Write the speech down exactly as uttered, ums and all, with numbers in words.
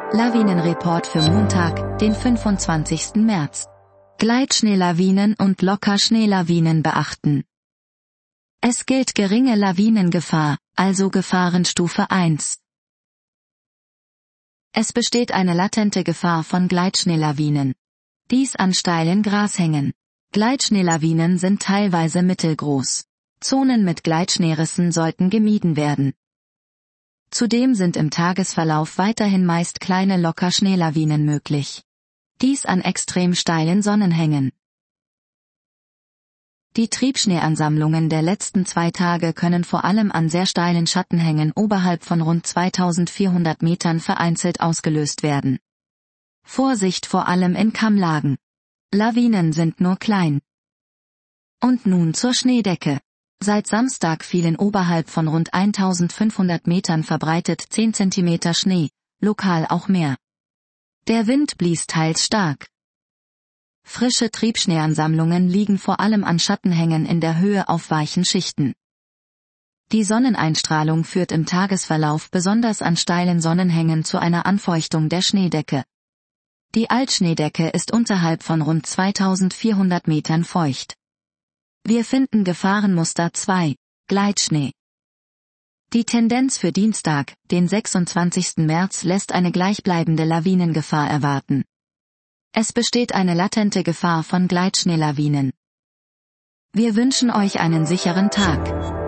Lawinenreport für Montag, den fünfundzwanzigsten März. Gleitschneelawinen und Lockerschneelawinen beachten. Es gilt geringe Lawinengefahr, also Gefahrenstufe eins. Es besteht eine latente Gefahr von Gleitschneelawinen. Dies an steilen Grashängen. Gleitschneelawinen sind teilweise mittelgroß. Zonen mit Gleitschneerissen sollten gemieden werden. Zudem sind im Tagesverlauf weiterhin meist kleine Lockerschneelawinen möglich. Dies an extrem steilen Sonnenhängen. Die Triebschneeansammlungen der letzten zwei Tage können vor allem an sehr steilen Schattenhängen oberhalb von rund zweitausendvierhundert Metern vereinzelt ausgelöst werden. Vorsicht vor allem in Kammlagen. Lawinen sind nur klein. Und nun zur Schneedecke. Seit Samstag fielen oberhalb von rund eintausendfünfhundert Metern verbreitet zehn Zentimeter Schnee, lokal auch mehr. Der Wind blies teils stark. Frische Triebschneeansammlungen liegen vor allem an Schattenhängen in der Höhe auf weichen Schichten. Die Sonneneinstrahlung führt im Tagesverlauf besonders an steilen Sonnenhängen zu einer Anfeuchtung der Schneedecke. Die Altschneedecke ist unterhalb von rund zweitausendvierhundert Metern feucht. Wir finden Gefahrenmuster zwei, Gleitschnee. Die Tendenz für Dienstag, den sechsundzwanzigsten März lässt eine gleichbleibende Lawinengefahr erwarten. Es besteht eine latente Gefahr von Gleitschneelawinen. Wir wünschen euch einen sicheren Tag.